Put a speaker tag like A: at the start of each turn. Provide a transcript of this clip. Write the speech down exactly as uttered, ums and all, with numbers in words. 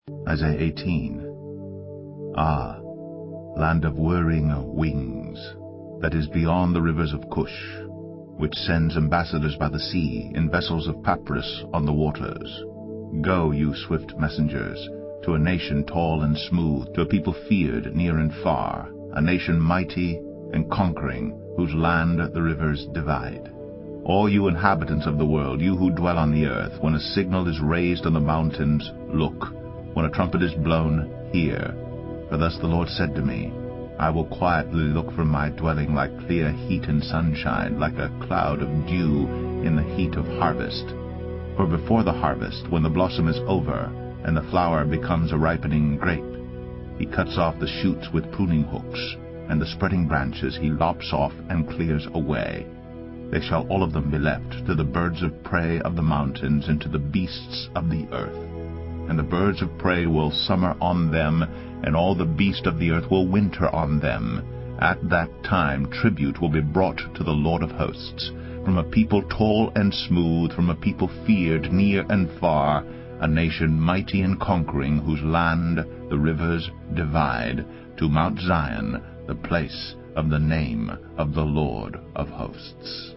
A: Isaiah eighteen. Ah, land of whirring wings, that is beyond the rivers of Cush, which sends ambassadors by the sea in vessels of papyrus on the waters. Go, you swift messengers, to a nation tall and smooth, to a people feared near and far, a nation mighty and conquering, whose land the rivers divide. All you inhabitants of the world, you who dwell on the earth, when a signal is raised on the mountains, look. When a trumpet is blown, hear. For thus the Lord said to me, I will quietly look from my dwelling like clear heat in sunshine, like a cloud of dew in the heat of harvest. For before the harvest, when the blossom is over, and the flower becomes a ripening grape, he cuts off the shoots with pruning hooks, and the spreading branches he lops off and clears away. They shall all of them be left to the birds of prey of the mountains and to the beasts of the earth. And the birds of prey will summer on them, and all the beasts of the earth will winter on them. At that time tribute will be brought to the Lord of hosts, from a people tall and smooth, from a people feared near and far, a nation mighty and conquering, whose land the rivers divide, to Mount Zion, the place of the name of the Lord of hosts.